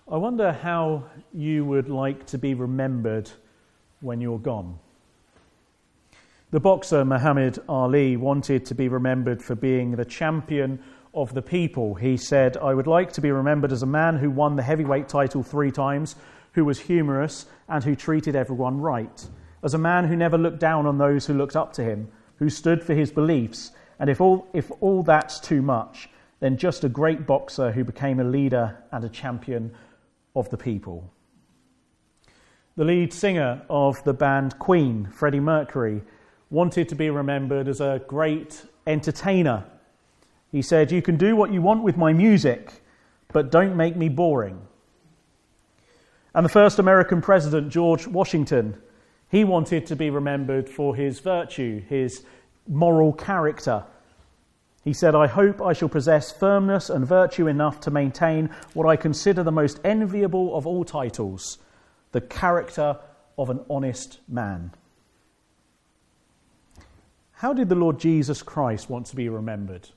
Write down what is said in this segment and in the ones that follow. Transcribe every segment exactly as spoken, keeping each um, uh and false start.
I wonder how you would like to be remembered when you're gone. The boxer Muhammad Ali wanted to be remembered for being the champion of the people. He said, "I would like to be remembered as a man who won the heavyweight title three times, who was humorous and who treated everyone right. As a man who never looked down on those who looked up to him, who stood for his beliefs. And if all, if all that's too much, then just a great boxer who became a leader and a champion of the people." The lead singer of the band Queen, Freddie Mercury, wanted to be remembered as a great entertainer. He said, "You can do what you want with my music, but don't make me boring." And the first American president, George Washington, he wanted to be remembered for his virtue, his moral character. He said, "I hope I shall possess firmness and virtue enough to maintain what I consider the most enviable of all titles, the character of an honest man." How did the Lord Jesus Christ want to be remembered?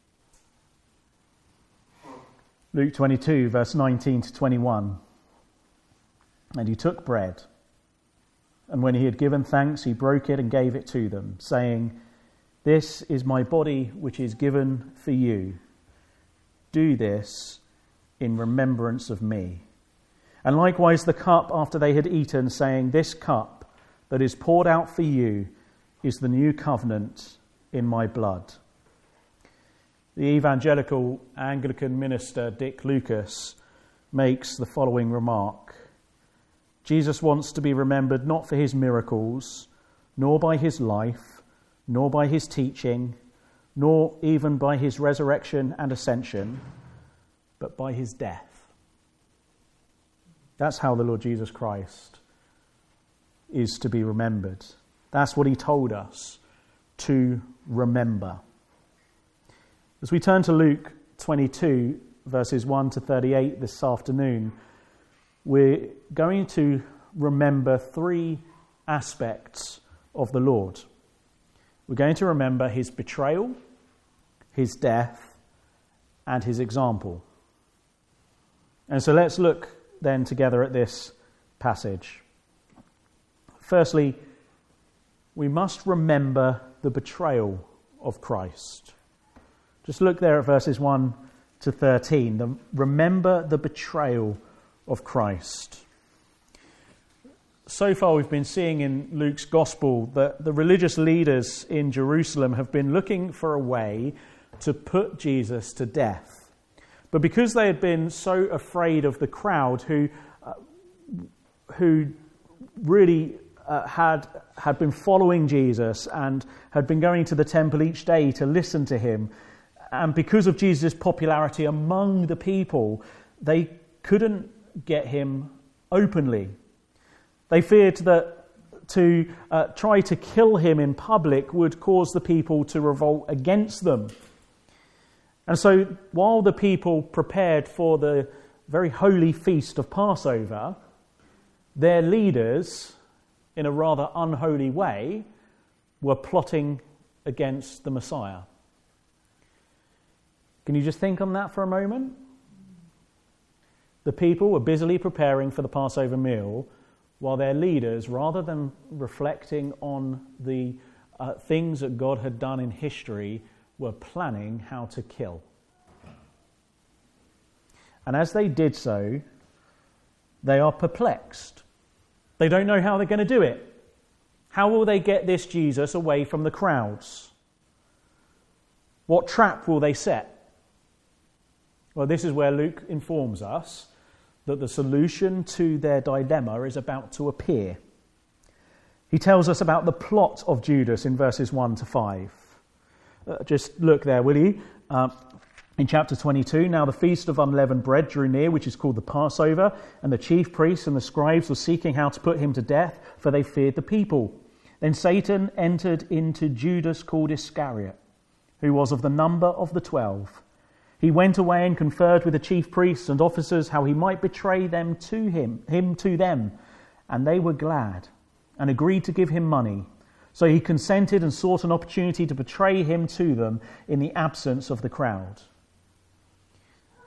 Luke twenty-two, verse nineteen to twenty-one. "And he took bread, and when he had given thanks, he broke it and gave it to them, saying, 'This is my body which is given for you. Do this in remembrance of me.' And likewise the cup after they had eaten, saying, 'This cup that is poured out for you is the new covenant in my blood.'" The evangelical Anglican minister Dick Lucas makes the following remark: "Jesus wants to be remembered not for his miracles, nor by his life, nor by his teaching, nor even by his resurrection and ascension, but by his death." That's how the Lord Jesus Christ is to be remembered. That's what he told us to remember. As we turn to Luke twenty-two, verses one to thirty-eight this afternoon, we're going to remember three aspects of the Lord. We're going to remember his betrayal, his death, and his example. And so let's look then together at this passage. Firstly, we must remember the betrayal of Christ. Just look there at verses one to thirteen. The, remember the betrayal of Christ. So far we've been seeing in Luke's gospel that the religious leaders in Jerusalem have been looking for a way to put Jesus to death. But because they had been so afraid of the crowd who uh, who really uh, had had been following Jesus and had been going to the temple each day to listen to him, and because of Jesus' popularity among the people, they couldn't get him openly. They feared that to uh, try to kill him in public would cause the people to revolt against them. And so while the people prepared for the very holy feast of Passover, their leaders, in a rather unholy way, were plotting against the Messiah. Can you just think on that for a moment? The people were busily preparing for the Passover meal, while their leaders, rather than reflecting on the uh, things that God had done in history, were planning how to kill. And as they did so, they are perplexed. They don't know how they're going to do it. How will they get this Jesus away from the crowds? What trap will they set? Well, this is where Luke informs us that the solution to their dilemma is about to appear. He tells us about the plot of Judas in verses one to five. Uh, just look there, will you? Uh, in chapter twenty-two, "Now the feast of unleavened bread drew near, which is called the Passover, and the chief priests and the scribes were seeking how to put him to death, for they feared the people. Then Satan entered into Judas called Iscariot, who was of the number of the twelve. He went away and conferred with the chief priests and officers how he might betray them to him, him to them. And they were glad and agreed to give him money. So he consented and sought an opportunity to betray him to them in the absence of the crowd."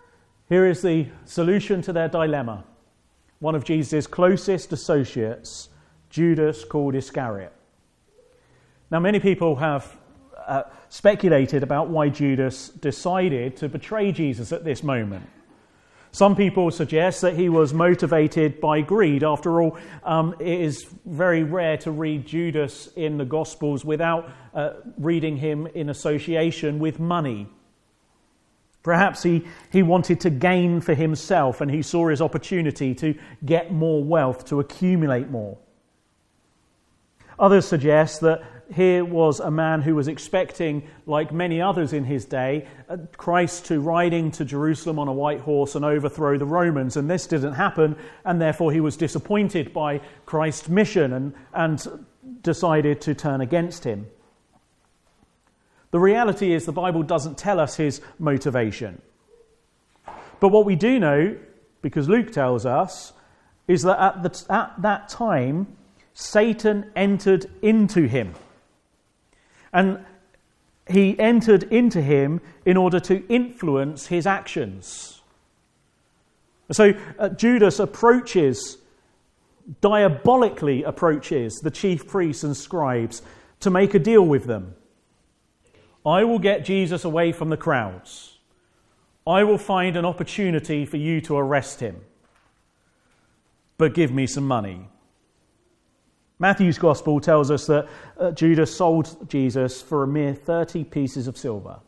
Here is the solution to their dilemma. One of Jesus' closest associates, Judas, called Iscariot. Now, many people have uh, speculated about why Judas decided to betray Jesus at this moment. Some people suggest that he was motivated by greed. After all, um, it is very rare to read Judas in the Gospels without uh, reading him in association with money. Perhaps he, he wanted to gain for himself, and he saw his opportunity to get more wealth, to accumulate more. Others suggest that here was a man who was expecting, like many others in his day, Christ to ride into Jerusalem on a white horse and overthrow the Romans, and this didn't happen, and therefore he was disappointed by Christ's mission and, and decided to turn against him. The reality is the Bible doesn't tell us his motivation. But what we do know, because Luke tells us, is that at, the, at that time, Satan entered into him. And he entered into him in order to influence his actions. So uh, Judas approaches, diabolically approaches the chief priests and scribes to make a deal with them. I will get Jesus away from the crowds. I will find an opportunity for you to arrest him. But give me some money. Matthew's Gospel tells us that uh, Judas sold Jesus for a mere thirty pieces of silver.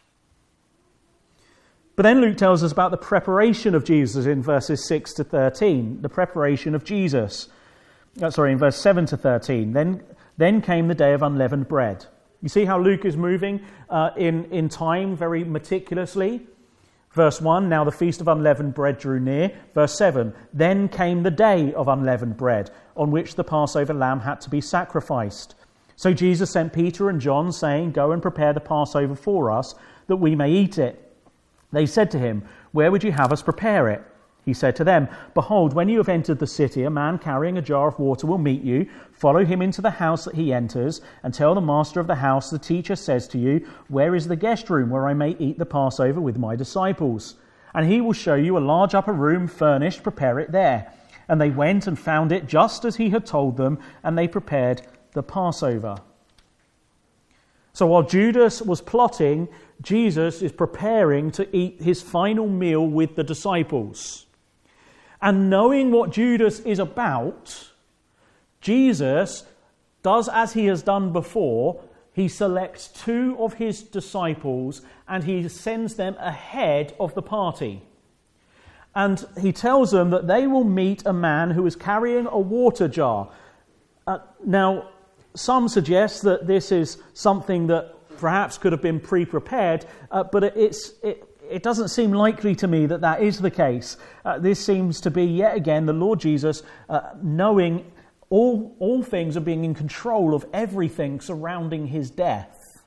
But then Luke tells us about the preparation of Jesus in verses six to thirteen. The preparation of Jesus. Uh, sorry, in verse seven to thirteen. Then, then came the day of unleavened bread. You see how Luke is moving uh, in, in time very meticulously? Verse one, now the feast of unleavened bread drew near. Verse seven, then came the day of unleavened bread, on which the Passover lamb had to be sacrificed. So Jesus sent Peter and John, saying, go and prepare the Passover for us, that we may eat it. They said to him, where would you have us prepare it? He said to them, behold, when you have entered the city, a man carrying a jar of water will meet you. Follow him into the house that he enters, and tell the master of the house, the teacher says to you, where is the guest room where I may eat the Passover with my disciples? And he will show you a large upper room furnished, prepare it there. And they went and found it just as he had told them, and they prepared the Passover. So while Judas was plotting, Jesus is preparing to eat his final meal with the disciples. And knowing what Judas is about, Jesus does as he has done before. He selects two of his disciples and he sends them ahead of the party. And he tells them that they will meet a man who is carrying a water jar. Uh, now, some suggest that this is something that perhaps could have been pre-prepared, uh, but it's it, it doesn't seem likely to me that that is the case. Uh, this seems to be, yet again, the Lord Jesus uh, knowing all, all things and being in control of everything surrounding his death.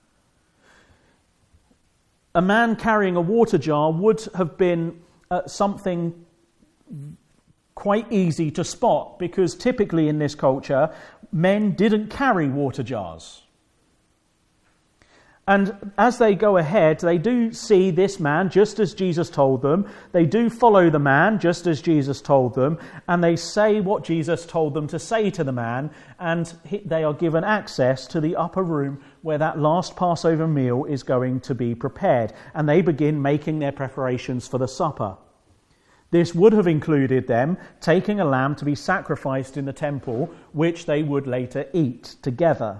A man carrying a water jar would have been uh, something quite easy to spot, because typically in this culture, men didn't carry water jars. And as they go ahead, they do see this man just as Jesus told them. They do follow the man just as Jesus told them. And they say what Jesus told them to say to the man. And they are given access to the upper room where that last Passover meal is going to be prepared. And they begin making their preparations for the supper. This would have included them taking a lamb to be sacrificed in the temple, which they would later eat together.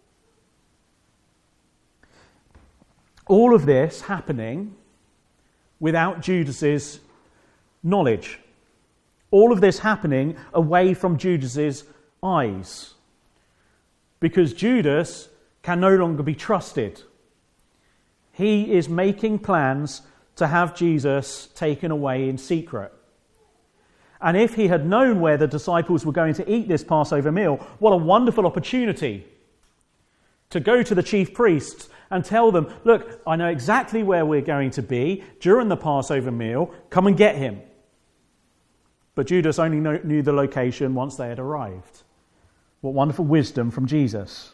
All of this happening without Judas's knowledge. All of this happening away from Judas's eyes. Because Judas can no longer be trusted. He is making plans to have Jesus taken away in secret. And if he had known where the disciples were going to eat this Passover meal, what a wonderful opportunity to go to the chief priests and tell them, look, I know exactly where we're going to be during the Passover meal. Come and get him. But Judas only know, knew the location once they had arrived. What wonderful wisdom from Jesus.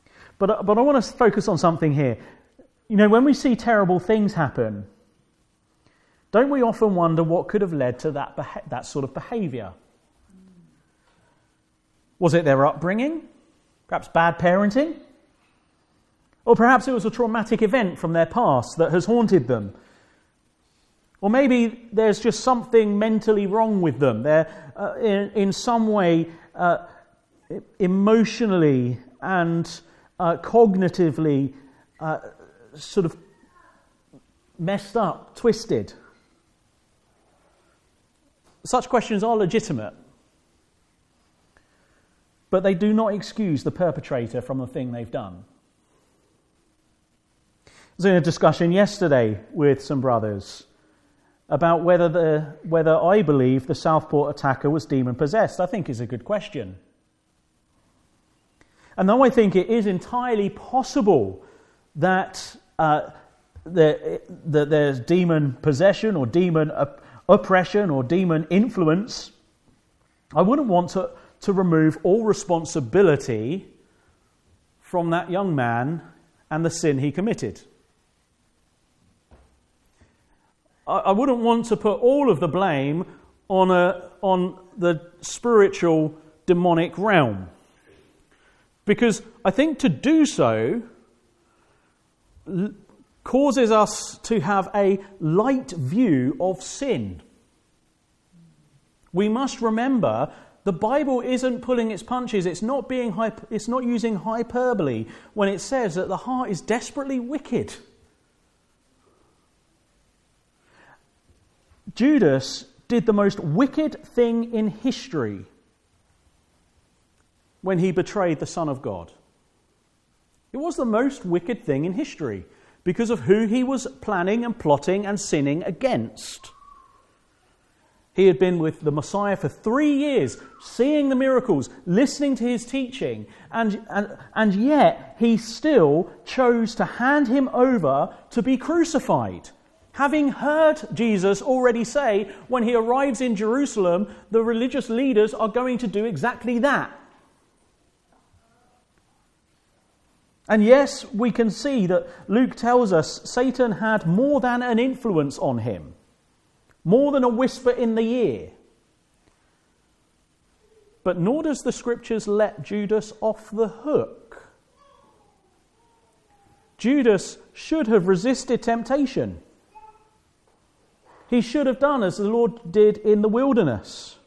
But, but I want to focus on something here. You know, when we see terrible things happen, don't we often wonder what could have led to that beha- that sort of behaviour? Was it their upbringing? Perhaps bad parenting? Or perhaps it was a traumatic event from their past that has haunted them. Or maybe there's just something mentally wrong with them. They're uh, in, in some way uh, emotionally and uh, cognitively uh, sort of messed up, twisted. Such questions are legitimate, but they do not excuse the perpetrator from the thing they've done. I was in a discussion yesterday with some brothers about whether the whether I believe the Southport attacker was demon-possessed. I think is a good question. And though I think it is entirely possible that, uh, that, that there's demon possession or demon op- oppression or demon influence, I wouldn't want to, to remove all responsibility from that young man and the sin he committed. I, I wouldn't want to put all of the blame on a on the spiritual demonic realm. Because I think to do so causes us to have a light view of sin. We must remember the Bible isn't pulling its punches. It's not being hyper, it's not using hyperbole when it says that the heart is desperately wicked. Judas did the most wicked thing in history when he betrayed the Son of God. It was the most wicked thing in history because of who he was planning and plotting and sinning against. He had been with the Messiah for three years, seeing the miracles, listening to his teaching, and, and, and yet he still chose to hand him over to be crucified. Having heard Jesus already say, when he arrives in Jerusalem, the religious leaders are going to do exactly that. And yes, we can see that Luke tells us Satan had more than an influence on him, more than a whisper in the ear. But nor does the Scriptures let Judas off the hook. Judas should have resisted temptation. He should have done as the Lord did in the wilderness,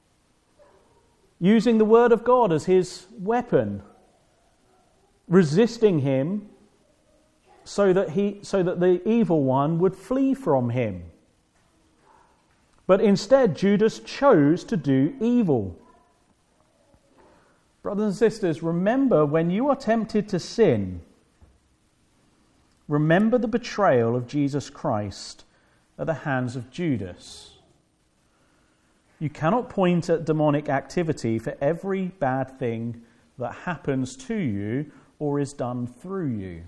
using the Word of God as his weapon, resisting him so that he so that the evil one would flee from him. But instead, Judas chose to do evil. Brothers and sisters, remember when you are tempted to sin, remember the betrayal of Jesus Christ at the hands of Judas. You cannot point at demonic activity for every bad thing that happens to you or is done through you.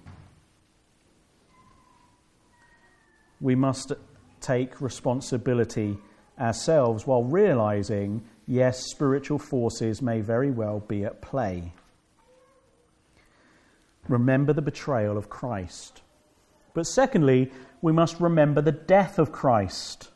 We must take responsibility ourselves while realizing, yes, spiritual forces may very well be at play. Remember the betrayal of Christ. But secondly, we must remember the death of Christ.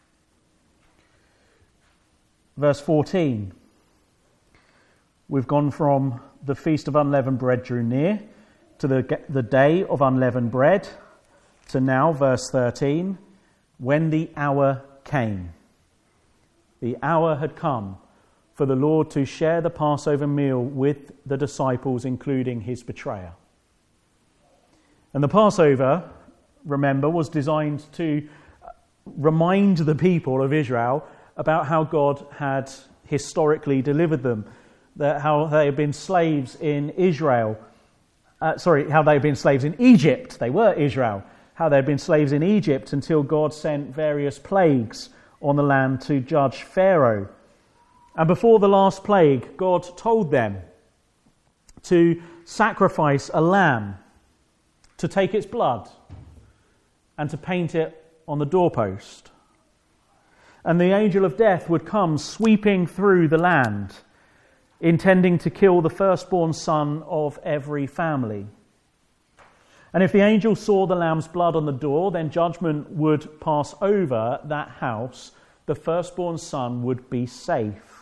Verse fourteen. We've gone from the Feast of Unleavened Bread drew near to the, the day of unleavened bread to now, verse thirteen, when the hour came. The hour had come for the Lord to share the Passover meal with the disciples, including his betrayer. And the Passover, remember, was designed to remind the people of Israel about how God had historically delivered them, that how they had been slaves in Israel, uh, sorry, how they had been slaves in Egypt. They were Israel. How they had been slaves in Egypt until God sent various plagues on the land to judge Pharaoh. And before the last plague, God told them to sacrifice a lamb, to take its blood, and to paint it on the doorpost. And the angel of death would come sweeping through the land, intending to kill the firstborn son of every family. And if the angel saw the lamb's blood on the door, then judgment would pass over that house. The firstborn son would be safe.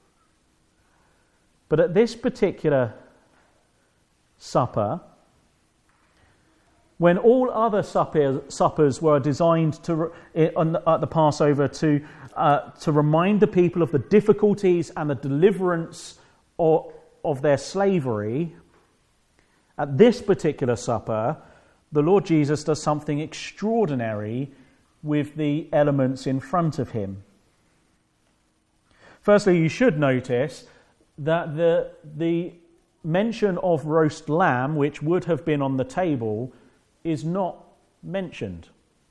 But at this particular supper, when all other supper, suppers were designed to, on the, at the Passover to, uh, to remind the people of the difficulties and the deliverance of, of their slavery, at this particular supper, the Lord Jesus does something extraordinary with the elements in front of him. Firstly, you should notice that the, the mention of roast lamb, which would have been on the table, is not mentioned.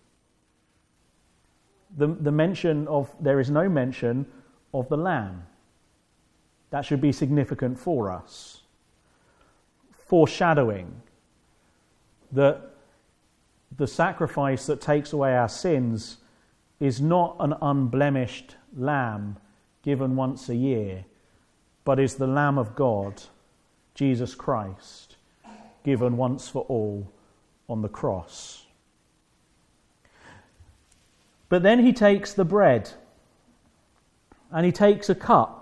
The, the mention of, there is no mention of the lamb. That should be significant for us. Foreshadowing that the sacrifice that takes away our sins is not an unblemished lamb given once a year, but is the Lamb of God, Jesus Christ, given once for all on the cross. But then he takes the bread and he takes a cup.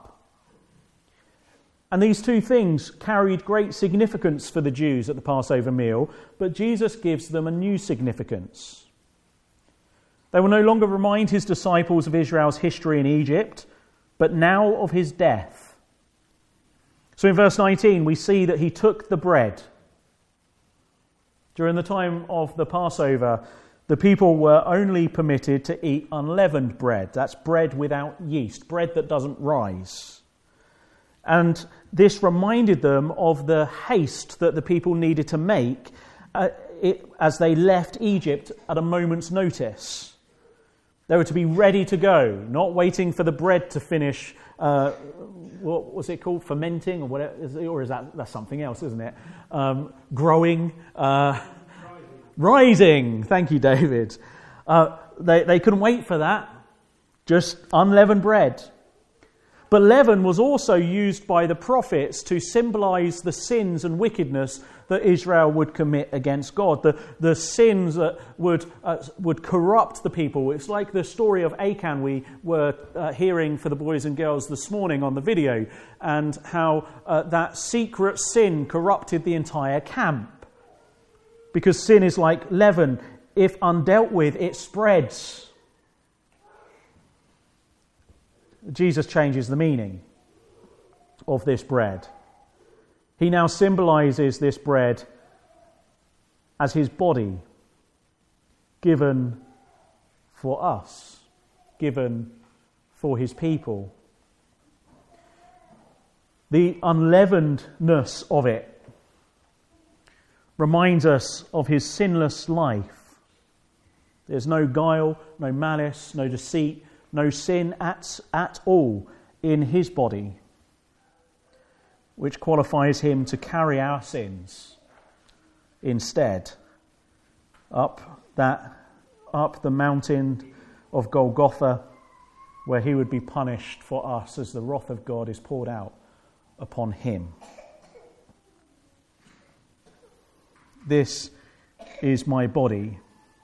And these two things carried great significance for the Jews at the Passover meal, but Jesus gives them a new significance. They will no longer remind his disciples of Israel's history in Egypt, but now of his death. So in verse nineteen, we see that he took the bread. During the time of the Passover, the people were only permitted to eat unleavened bread. That's bread without yeast, bread that doesn't rise. And this reminded them of the haste that the people needed to make uh, it, as they left Egypt at a moment's notice. They were to be ready to go, not waiting for the bread to finish, uh, what was it called, fermenting, or whatever, or is that that's something else, isn't it? Um, growing, uh, rising. rising. Thank you, David. Uh, they they couldn't wait for that. Just unleavened bread. But leaven was also used by the prophets to symbolize the sins and wickedness that Israel would commit against God, the, the sins that would, uh, would corrupt the people. It's like the story of Achan we were uh, hearing for the boys and girls this morning on the video, and how uh, that secret sin corrupted the entire camp. Because sin is like leaven. If undealt with, it spreads. Jesus changes the meaning of this bread. He now symbolizes this bread as his body given for us, given for his people. The unleavenedness of it reminds us of his sinless life. There's no guile, no malice, no deceit, no sin at, at all in his body, which qualifies him to carry our sins instead up that up the mountain of Golgotha, where he would be punished for us as the wrath of God is poured out upon him. This is my body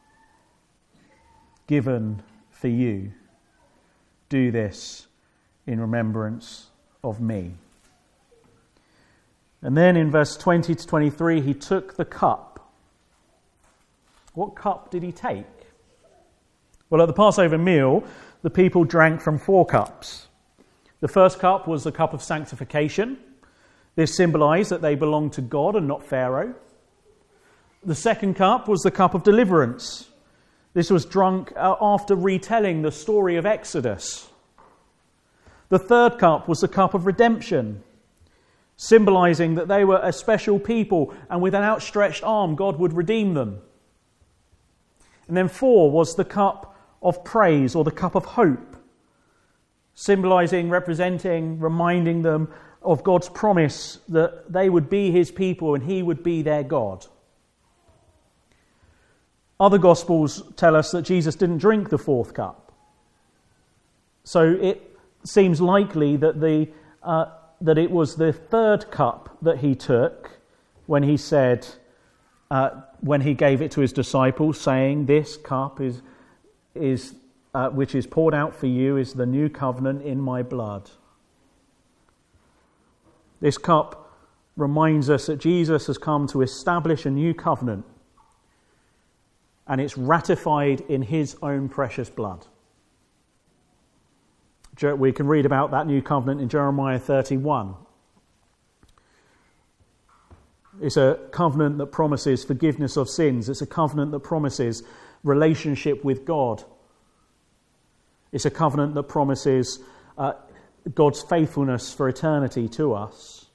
given for you. Do this in remembrance of me. And then in verse twenty to twenty-three, he took the cup. What cup did he take? Well, at the Passover meal, the people drank from four cups. The first cup was the cup of sanctification. This symbolized that they belonged to God and not Pharaoh. The second cup was the cup of deliverance. This was drunk after retelling the story of Exodus. The third cup was the cup of redemption, symbolizing that they were a special people and with an outstretched arm God would redeem them. And then four was the cup of praise, or the cup of hope, symbolizing, representing, reminding them of God's promise that they would be his people and he would be their God. Other Gospels tell us that Jesus didn't drink the fourth cup. So it seems likely that the uh, that it was the third cup that he took when he said, uh, when he gave it to his disciples, saying, "This cup is, is uh, which is poured out for you is the new covenant in my blood." This cup reminds us that Jesus has come to establish a new covenant, and it's ratified in his own precious blood. We can read about that new covenant in Jeremiah thirty-one. It's a covenant that promises forgiveness of sins. It's a covenant that promises relationship with God. It's a covenant that promises uh, God's faithfulness for eternity to us.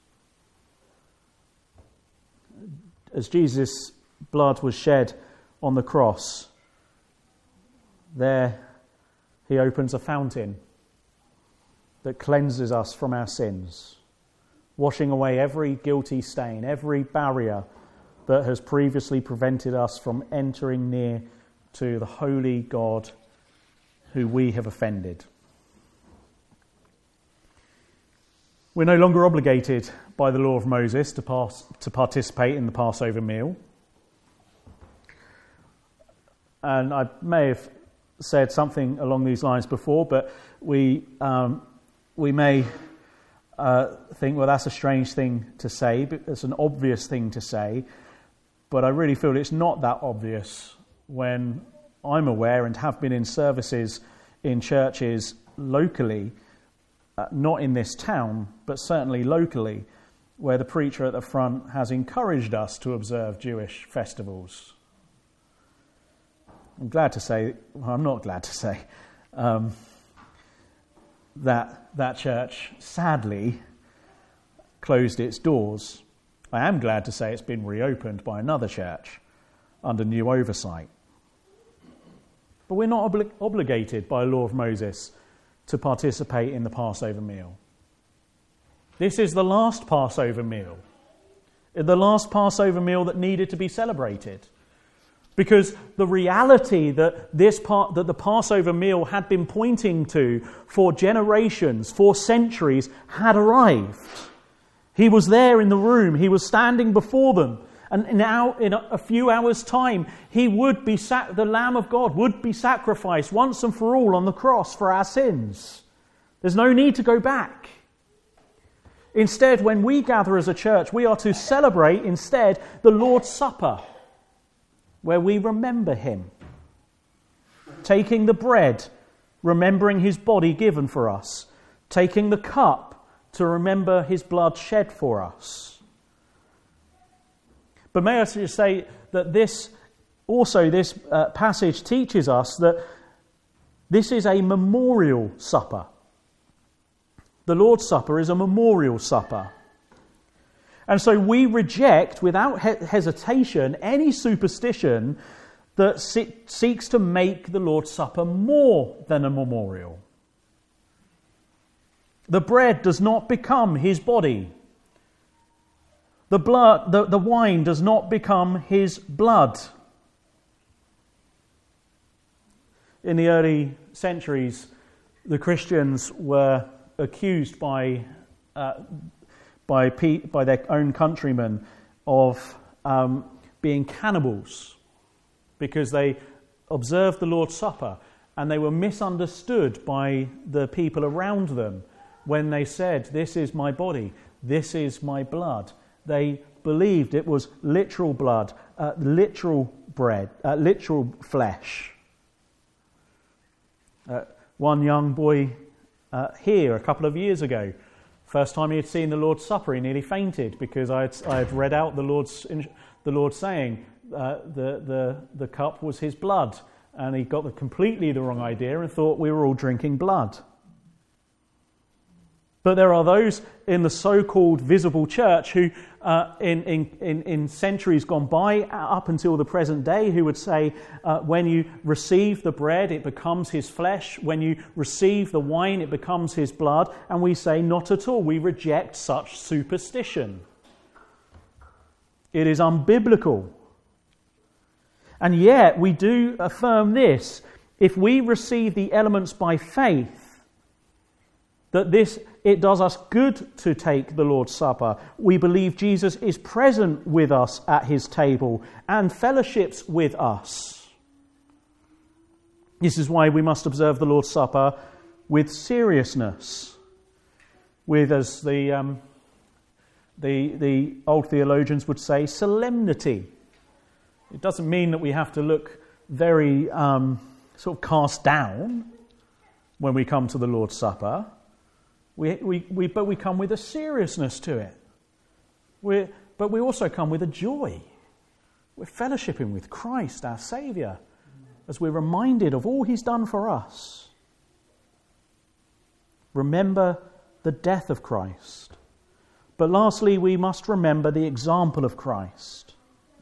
As Jesus' blood was shed on the cross, there he opens a fountain that cleanses us from our sins, washing away every guilty stain, every barrier that has previously prevented us from entering near to the holy God who we have offended. We're no longer obligated by the law of Moses to pass, to participate in the Passover meal. And I may have said something along these lines before, but we um, we may uh, think, well, that's a strange thing to say, but it's an obvious thing to say. But I really feel it's not that obvious when I'm aware and have been in services in churches locally, uh, not in this town, but certainly locally, where the preacher at the front has encouraged us to observe Jewish festivals. I'm glad to say, well, I'm not glad to say, um, that that church sadly closed its doors. I am glad to say it's been reopened by another church under new oversight. But we're not obli- obligated by the law of Moses to participate in the Passover meal. This is the last Passover meal, the last Passover meal that needed to be celebrated. Because the reality that this part, that the Passover meal had been pointing to for generations, for centuries, had arrived. He was there in the room. He was standing before them. And now, in a few hours' time, he would be sac- the Lamb of God would be sacrificed once and for all on the cross for our sins. There's no need to go back. Instead, when we gather as a church, we are to celebrate instead the Lord's Supper, where we remember him, taking the bread, remembering his body given for us, taking the cup to remember his blood shed for us. But may I just say that this, also this uh, passage teaches us that this is a memorial supper. The Lord's Supper is a memorial supper. And so we reject, without he- hesitation, any superstition that se- seeks to make the Lord's Supper more than a memorial. The bread does not become his body. The blood, the, the wine does not become his blood. In the early centuries, the Christians were accused by uh, By, by their own countrymen of um, being cannibals because they observed the Lord's Supper and they were misunderstood by the people around them when they said, "This is my body, this is my blood." They believed it was literal blood, uh, literal bread, uh, literal flesh. Uh, one young boy uh, here a couple of years ago, first time he had seen the Lord's Supper, he nearly fainted because I had, I had read out the Lord's the Lord saying uh, the the the cup was his blood, and he got the, completely the wrong idea and thought we were all drinking blood. But there are those in the so-called visible church who, uh, in, in in centuries gone by, up until the present day, who would say, uh, when you receive the bread, it becomes his flesh. When you receive the wine, it becomes his blood. And we say, not at all. We reject such superstition. It is unbiblical. And yet, we do affirm this. If we receive the elements by faith, that this it does us good to take the Lord's Supper. We believe Jesus is present with us at his table and fellowships with us. This is why we must observe the Lord's Supper with seriousness, with, as the, um, the, the old theologians would say, solemnity. It doesn't mean that we have to look very um, sort of cast down when we come to the Lord's Supper. We, we, we, but we come with a seriousness to it. We're, but we also come with a joy. We're fellowshipping with Christ, our Saviour, as we're reminded of all he's done for us. Remember the death of Christ. But lastly, we must remember the example of Christ.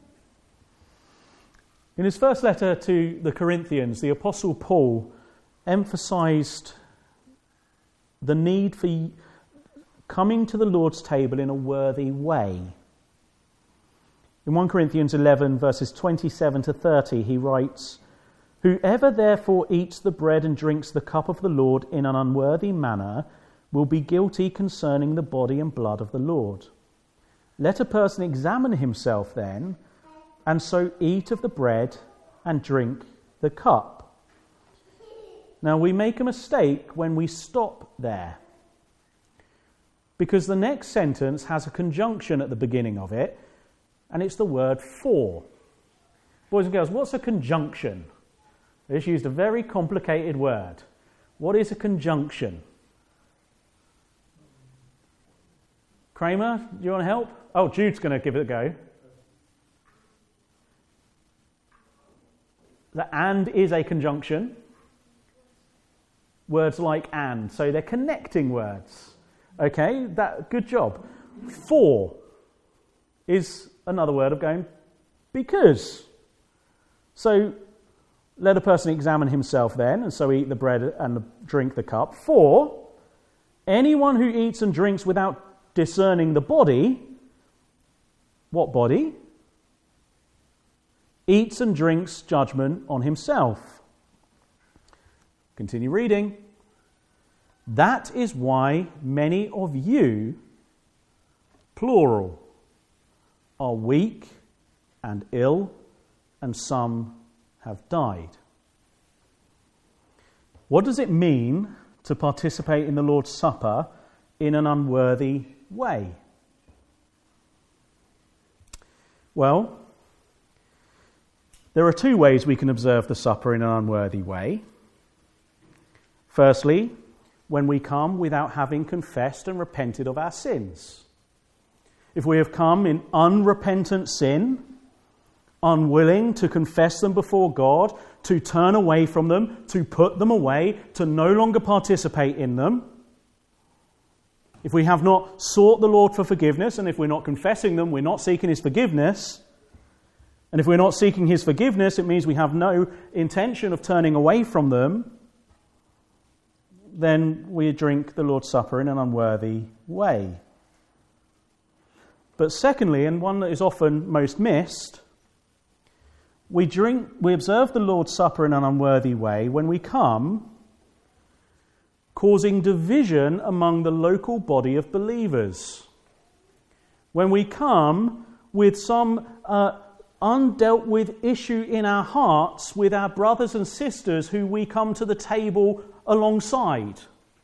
In his first letter to the Corinthians, the Apostle Paul emphasised the need for coming to the Lord's table in a worthy way. In First Corinthians eleven, verses twenty-seven to thirty, he writes, "Whoever therefore eats the bread and drinks the cup of the Lord in an unworthy manner will be guilty concerning the body and blood of the Lord. Let a person examine himself then, and so eat of the bread and drink the cup." Now, we make a mistake when we stop there, because the next sentence has a conjunction at the beginning of it, and it's the word for. Boys and girls, what's a conjunction? I just used a very complicated word. What is a conjunction? Kramer, do you want to help? Oh, Jude's going to give it a go. The and is a conjunction. Words like and, so they're connecting words. Okay, that good job. For is another word of going because. So let a person examine himself then, and so eat the bread and drink the cup. For anyone who eats and drinks without discerning the body, what body? Eats and drinks judgment on himself. Continue reading. That is why many of you, plural, are weak and ill, and some have died. What does it mean to participate in the Lord's Supper in an unworthy way? Well, there are two ways we can observe the supper in an unworthy way. Firstly, when we come without having confessed and repented of our sins. If we have come in unrepentant sin, unwilling to confess them before God, to turn away from them, to put them away, to no longer participate in them, if we have not sought the Lord for forgiveness, and if we're not confessing them, we're not seeking his forgiveness, and if we're not seeking his forgiveness, it means we have no intention of turning away from them, then we drink the Lord's Supper in an unworthy way. But secondly, and one that is often most missed, we drink, we observe the Lord's Supper in an unworthy way when we come causing division among the local body of believers. When we come with some uh, undealt with issue in our hearts with our brothers and sisters who we come to the table alongside.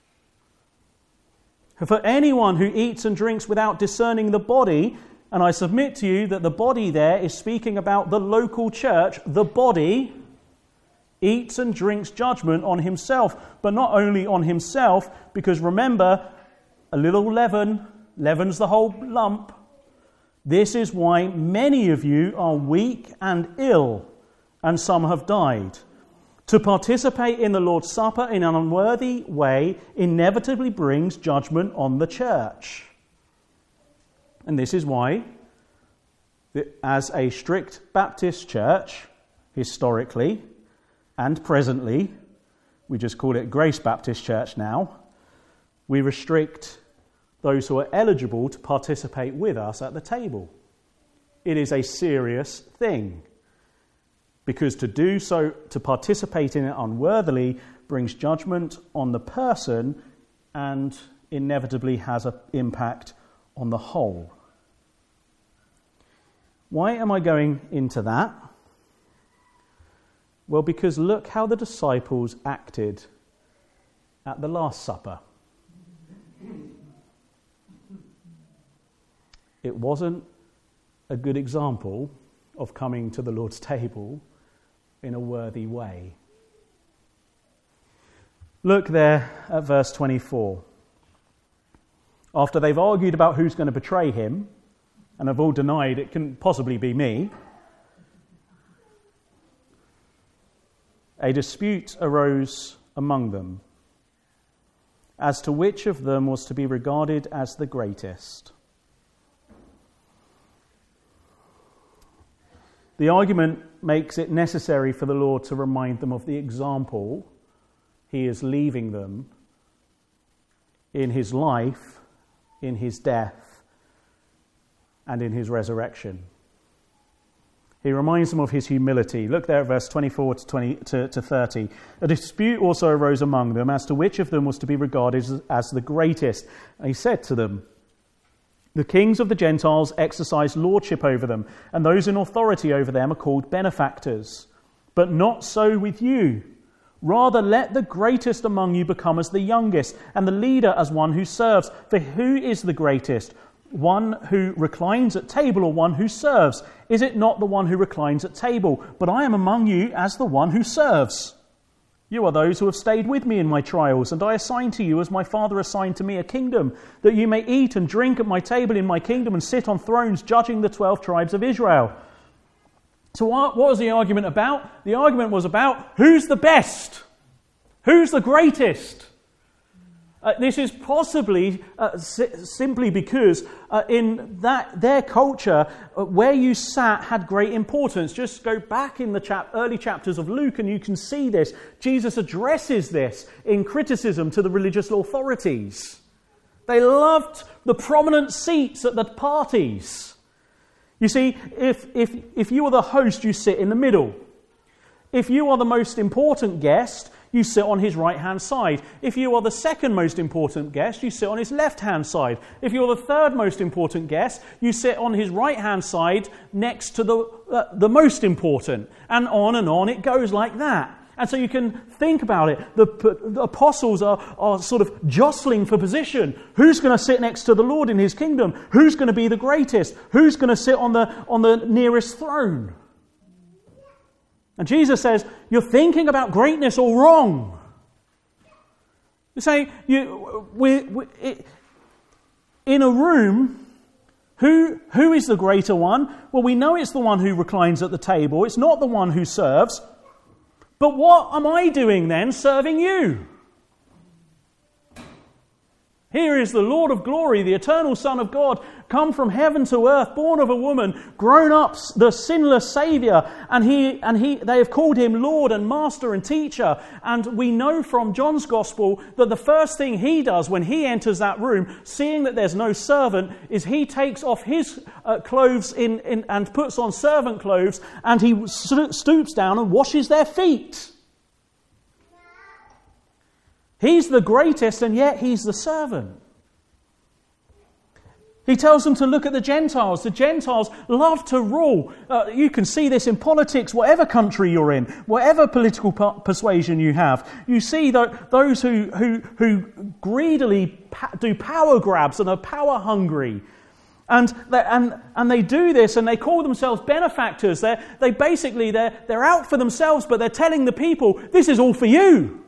For anyone who eats and drinks without discerning the body, and I submit to you that the body there is speaking about the local church, the body eats and drinks judgment on himself, but not only on himself, because remember, a little leaven leavens the whole lump. This is why many of you are weak and ill, and some have died. To participate in the Lord's Supper in an unworthy way inevitably brings judgment on the church. And this is why, as a strict Baptist church, historically and presently, we just call it Grace Baptist Church now, we restrict those who are eligible to participate with us at the table. It is a serious thing. Because to do so, to participate in it unworthily, brings judgment on the person and inevitably has an impact on the whole. Why am I going into that? Well, because look how the disciples acted at the Last Supper. It wasn't a good example of coming to the Lord's table in a worthy way. Look there at verse twenty-four. After they've argued about who's going to betray him, and have all denied it can possibly be me, a dispute arose among them as to which of them was to be regarded as the greatest. The argument makes it necessary for the Lord to remind them of the example he is leaving them in his life, in his death, and in his resurrection. He reminds them of his humility. Look there at verse twenty-four to, twenty, to, to thirty. A dispute also arose among them as to which of them was to be regarded as, as the greatest. And he said to them, the kings of the Gentiles exercise lordship over them, and those in authority over them are called benefactors. But not so with you. Rather, let the greatest among you become as the youngest, and the leader as one who serves. For who is the greatest? One who reclines at table or one who serves? Is it not the one who reclines at table? But I am among you as the one who serves. You are those who have stayed with me in my trials, and I assign to you, as my Father assigned to me, a kingdom, that you may eat and drink at my table in my kingdom and sit on thrones judging the twelve tribes of Israel. So what was the argument about? The argument was about who's the best? Who's the greatest? Uh, this is possibly uh, si- simply because uh, in that their culture, uh, where you sat had great importance. Just go back in the chap- early chapters of Luke and you can see this. Jesus addresses this in criticism to the religious authorities. They loved the prominent seats at the parties. You see, if, if, if you are the host, you sit in the middle. If you are the most important guest, you sit on his right-hand side. If you are the second most important guest, you sit on his left-hand side. If you're the third most important guest, you sit on his right-hand side next to the, uh, the most important. And on and on it goes like that. And so you can think about it. The, the apostles are, are sort of jostling for position. Who's going to sit next to the Lord in his kingdom? Who's going to be the greatest? Who's going to sit on the, on the nearest throne? And Jesus says, you're thinking about greatness all wrong. You say, you, we, we, it, in a room, who, who is the greater one? Well, we know it's the one who reclines at the table. It's not the one who serves. But what am I doing then, serving you? Here is the Lord of glory, the eternal Son of God, come from heaven to earth, born of a woman, grown up, the sinless Saviour, and he and he they have called him Lord and Master and Teacher. And we know from John's Gospel that the first thing he does when he enters that room, seeing that there's no servant, is he takes off his uh, clothes in, in and puts on servant clothes, and he stoops down and washes their feet. He's the greatest, and yet he's the servant. He tells them to look at the Gentiles. The Gentiles love to rule. Uh, you can see this in politics, whatever country you're in, whatever political persuasion you have. You see that those who, who, who greedily pa- do power grabs and are power hungry. And they, and, and they do this, and they call themselves benefactors. They're, they basically, they're, they're out for themselves, but they're telling the people, this is all for you.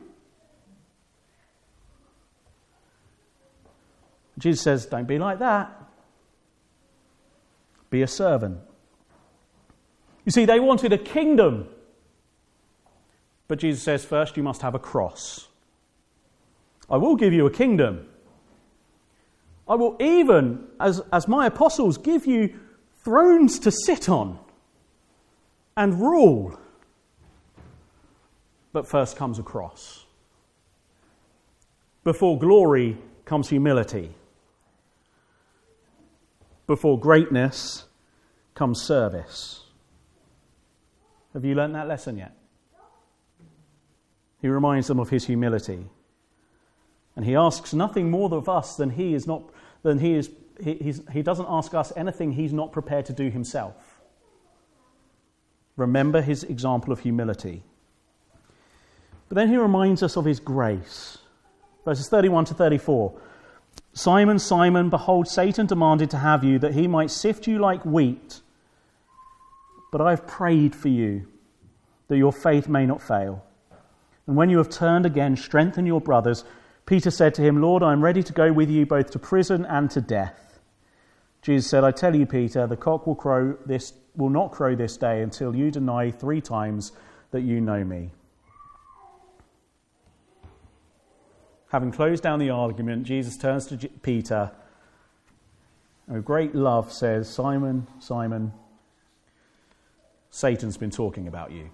Jesus says, don't be like that. Be a servant. You see, they wanted a kingdom. But Jesus says, first you must have a cross. I will give you a kingdom. I will even, as, as my apostles, give you thrones to sit on and rule. But first comes a cross. Before glory comes humility. Before greatness comes service. Have you learnt that lesson yet? He reminds them of his humility. And he asks nothing more of us than he is not than he is he, he's, he doesn't ask us anything he's not prepared to do himself. Remember his example of humility. But then he reminds us of his grace. Verses thirty-one to thirty-four. Simon, Simon, behold, Satan demanded to have you, that he might sift you like wheat. But I have prayed for you, that your faith may not fail. And when you have turned again, strengthen your brothers. Peter said to him, Lord, I am ready to go with you both to prison and to death. Jesus said, I tell you, Peter, the cock will crow this will not crow this day until you deny three times that you know me. Having closed down the argument, Jesus turns to Peter and with great love says, Simon, Simon, Satan's been talking about you.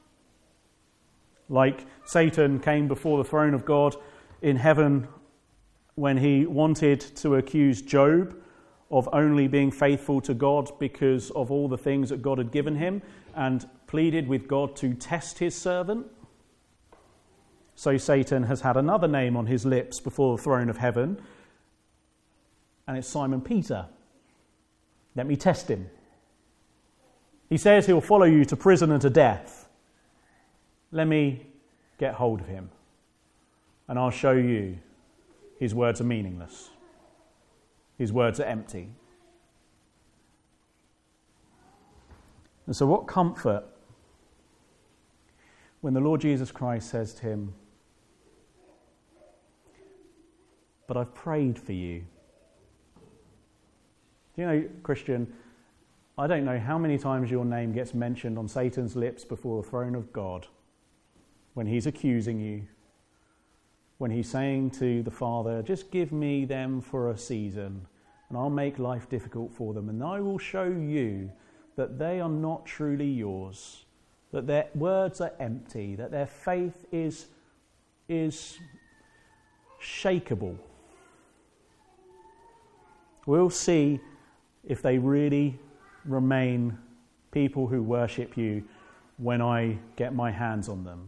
Like Satan came before the throne of God in heaven when he wanted to accuse Job of only being faithful to God because of all the things that God had given him and pleaded with God to test his servant. So Satan has had another name on his lips before the throne of heaven, and it's Simon Peter. Let me test him. He says he'll follow you to prison and to death. Let me get hold of him, and I'll show you his words are meaningless. His words are empty. And so what comfort when the Lord Jesus Christ says to him, but I've prayed for you. Do you know, Christian, I don't know how many times your name gets mentioned on Satan's lips before the throne of God when he's accusing you, when he's saying to the Father, just give me them for a season and I'll make life difficult for them and I will show you that they are not truly yours, that their words are empty, that their faith is, is shakeable. We'll see if they really remain people who worship you when I get my hands on them.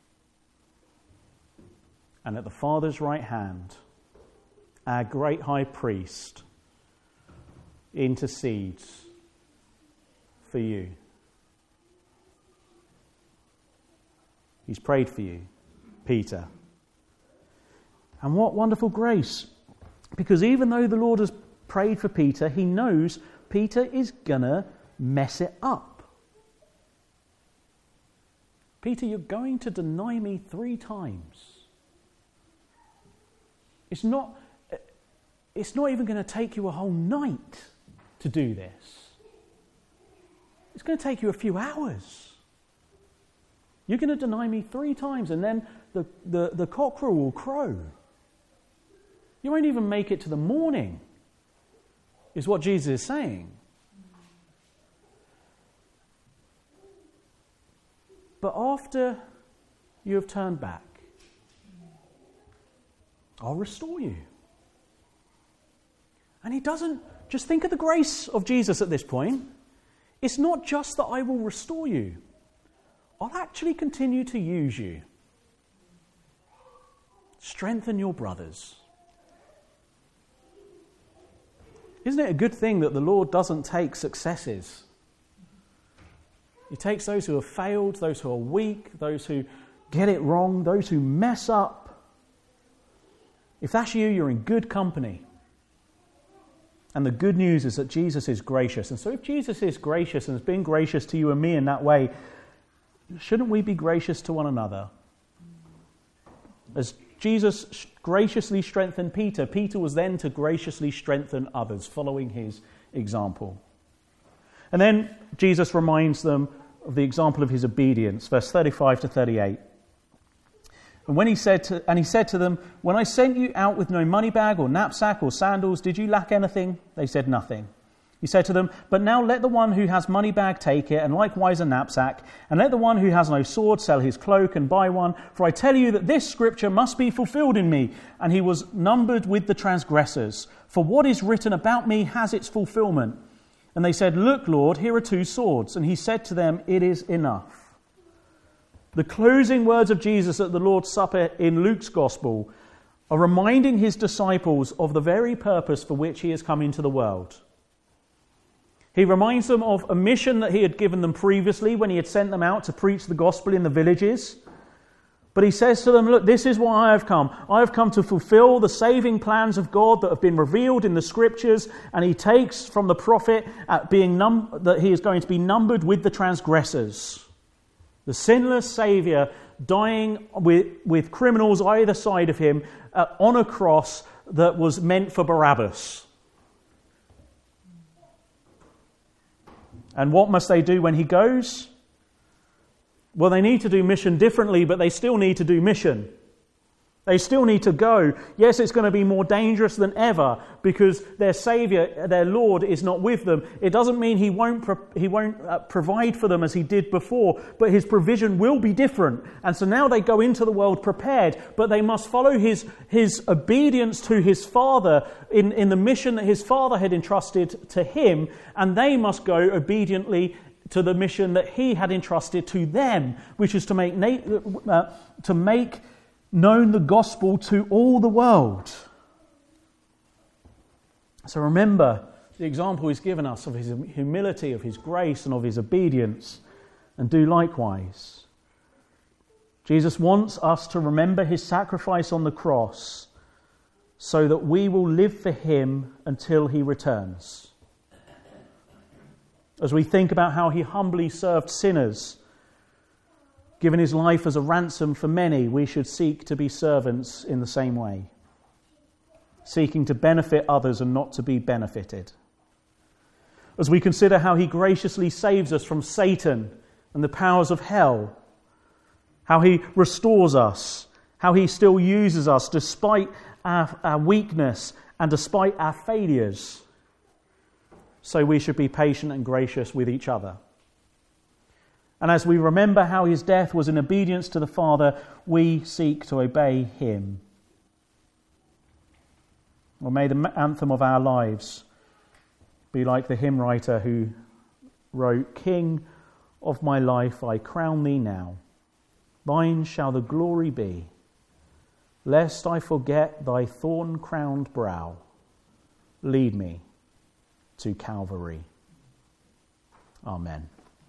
And at the Father's right hand, our great high priest intercedes for you. He's prayed for you, Peter. And what wonderful grace. Because even though the Lord has prayed for Peter, he knows Peter is going to mess it up. Peter, you're going to deny me three times. It's not, it's not even going to take you a whole night to do this. It's going to take you a few hours. You're going to deny me three times and then the, the, the cockerel will crow. You won't even make it to the morning, is what Jesus is saying. But after you have turned back, I'll restore you. And he doesn't, just think of the grace of Jesus at this point. It's not just that I will restore you. I'll actually continue to use you. Strengthen your brothers. Isn't it a good thing that the Lord doesn't take successes? He takes those who have failed, those who are weak, those who get it wrong, those who mess up. If that's you, you're in good company. And the good news is that Jesus is gracious. And so if Jesus is gracious and has been gracious to you and me in that way, shouldn't we be gracious to one another? As Jesus graciously strengthened Peter, Peter was then to graciously strengthen others, following his example. And then Jesus reminds them of the example of his obedience, verse thirty-five to thirty-eight. And when he said to, and he said to them, when I sent you out with no money bag or knapsack or sandals, did you lack anything? They said nothing. He said to them, but now let the one who has money bag take it, and likewise a knapsack, and let the one who has no sword sell his cloak and buy one, for I tell you that this scripture must be fulfilled in me. And he was numbered with the transgressors. For what is written about me has its fulfillment. And they said, look, Lord, here are two swords. And he said to them, it is enough. The closing words of Jesus at the Lord's Supper in Luke's Gospel of reminding his disciples of the very purpose for which he has come into the world. He reminds them of a mission that he had given them previously when he had sent them out to preach the gospel in the villages. But he says to them, look, this is why I have come. I have come to fulfill the saving plans of God that have been revealed in the scriptures. And he takes from the prophet at being num- that he is going to be numbered with the transgressors. The sinless Saviour dying with, with criminals either side of him uh, on a cross that was meant for Barabbas. And what must they do when he goes? Well, they need to do mission differently, but they still need to do mission. They still need to go. Yes, it's going to be more dangerous than ever because their Saviour, their Lord, is not with them. It doesn't mean he won't pro- he won't uh, provide for them as he did before, but his provision will be different. And so now they go into the world prepared, but they must follow his, his obedience to his Father in, in the mission that his Father had entrusted to him, and they must go obediently to the mission that he had entrusted to them, which is to make uh, to make known the gospel to all the world. So remember the example he's given us of his humility, of his grace, and of his obedience, and do likewise. Jesus wants us to remember his sacrifice on the cross so that we will live for him until he returns. As we think about how he humbly served sinners, given his life as a ransom for many, we should seek to be servants in the same way, seeking to benefit others and not to be benefited. As we consider how he graciously saves us from Satan and the powers of hell, how he restores us, how he still uses us despite our, our weakness and despite our failures, so we should be patient and gracious with each other. And as we remember how his death was in obedience to the Father, we seek to obey him. Or may the anthem of our lives be like the hymn writer who wrote, King of my life, I crown thee now. Thine shall the glory be, lest I forget thy thorn-crowned brow. Lead me to Calvary. Amen.